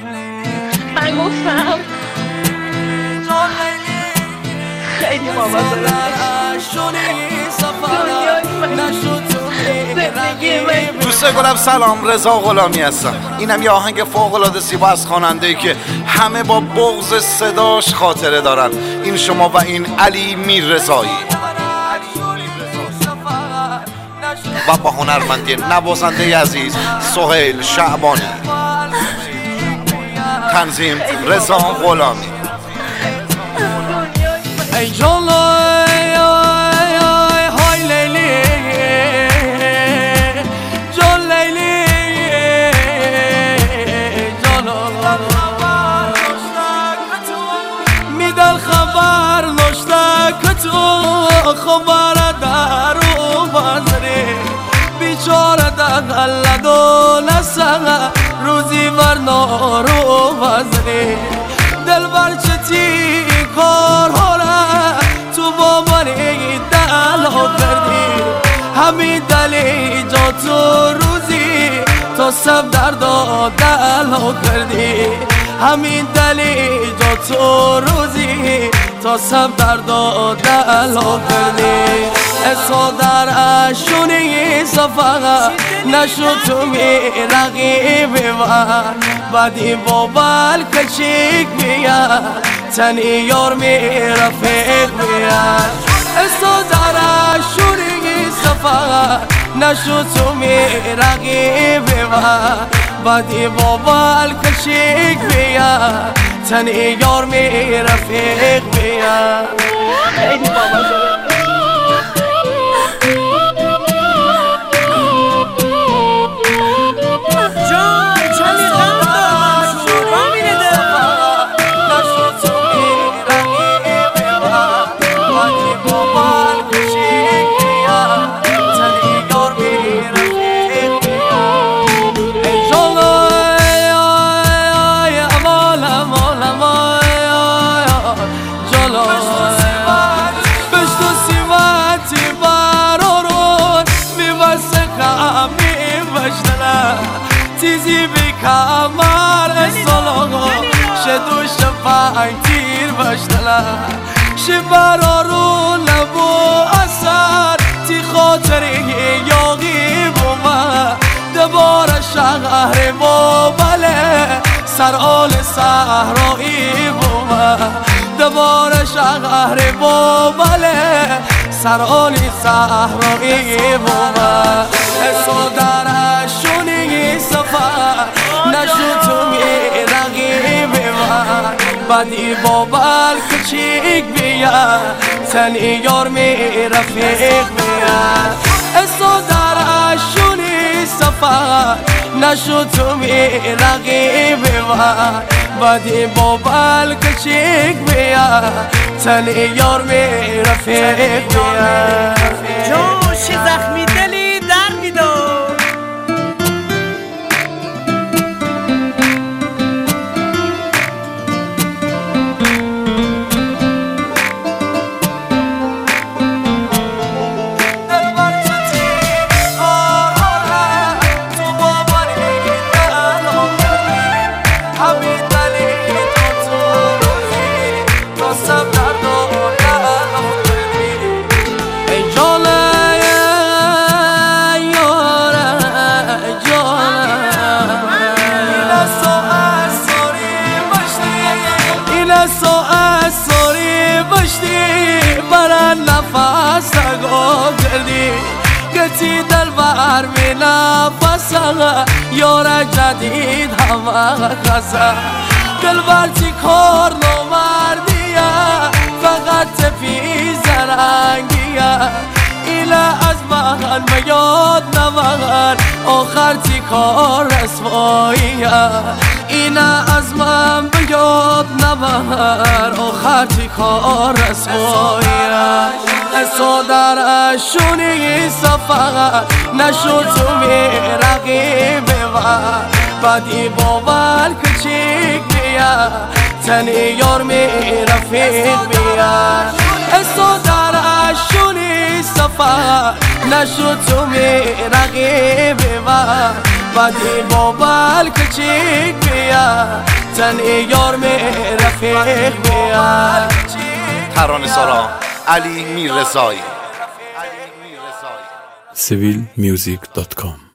من گفتم خیلی بابا دوست گلم سلام، رضا غلامی هستم. اینم یه آهنگ فوق‌العاده زیبا از خواننده‌ای که همه با بغض صداش خاطره دارن. این شما و این علی میررضایی و با هنرمندی نوازنده عزیز سهیل شعبانی، تنظیم رضا غلامی. ای جانا های لیلی جان لیلی جانا میدل خبر نشته که تو خبر در اومدی بیچاره دقل دونسته روزی بر نارو وزنی دل بر چتی کار تو با منی دلو کردی همین دلی جا تو روزی تو سب درد و دلو کردی همین دلی جا تو روزی تو سب درد و دلو کردی اسو در اشونی صفحه نشو تو می رقیبی من بدی با بل کچیک بیاد تنی یار می رفیق بیاد اسو در اشونی صفحه نشو تو می رقیبی من بدی با بل کچیک بیاد تنی یار می رفیق بیاد خیلی بابا تیزی بی کمر سلاغا شدوش پنگ تیر بشتلا شبرارو لبو اثر تی خاطری یاغی بوما دبار شهر بابله سر آل صحرایی بوما دبار شهر بابله سر آل صحرایی بوما اسو درشونی سفر نشو تو می رقیبی من بدی با بل کچیک بیاد تنی یار می رفیق بیاد اسو درشونی سفر نشو تو می رقیبی من بدی با بل کچیک بیاد تنی یار می رفیق بیاد جوش زخمی دلی در میدار نفس نگاه کردی گتی دل بر می نفس یار جدید همه خسه دل بر چی کار نمردیه فقط پی زرنگیه ایله از من بیاد نمغن آخر چی کار رسواییه اینه از من بیاد نمغن آخر چی کار رسواییه اسو در اشونی سفر نشو تو می رقیبی من بدی با بل کچیک بیاد تنی یار می رفیق بیاد اسو در اشونی سفر نشو تو می رقیبی من بدی با بل کچیک بیاد تن یار می رفیق میاد. ترانه سرا علی میررضایی. civilmusic.com